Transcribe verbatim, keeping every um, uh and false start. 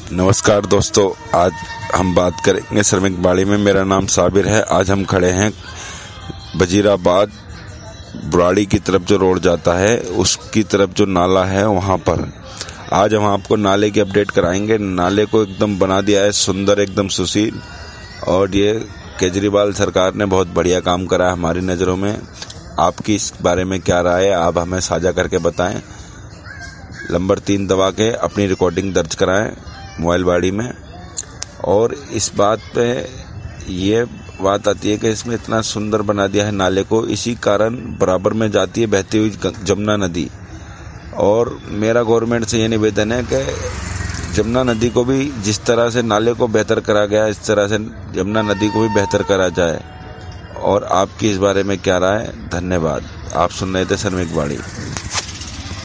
नमस्कार दोस्तों, आज हम बात करेंगे श्रमिक बाड़ी में। मेरा नाम साबिर है। आज हम खड़े हैं वजीराबाद बुराड़ी की तरफ जो रोड जाता है उसकी तरफ जो नाला है वहाँ पर। आज हम आपको नाले की अपडेट कराएंगे। नाले को एकदम बना दिया है सुंदर, एकदम सुशील, और ये केजरीवाल सरकार ने बहुत बढ़िया काम करा है हमारी नज़रों में। आपकी इस बारे में क्या राय है, आप हमें साझा करके बताएं। नंबर तीन दबा के अपनी रिकॉर्डिंग दर्ज कराएं मोबाइल बाड़ी में। और इस बात पे ये बात आती है कि इसमें इतना सुंदर बना दिया है नाले को, इसी कारण बराबर में जाती है बहती हुई जमुना नदी। और मेरा गवर्नमेंट से ये निवेदन है कि जमुना नदी को भी जिस तरह से नाले को बेहतर करा गया इस तरह से जमुना नदी को भी बेहतर करा जाए। और आपकी इस बारे में क्या राय है? धन्यवाद। आप सुन रहे थे श्रमिक बाड़ी।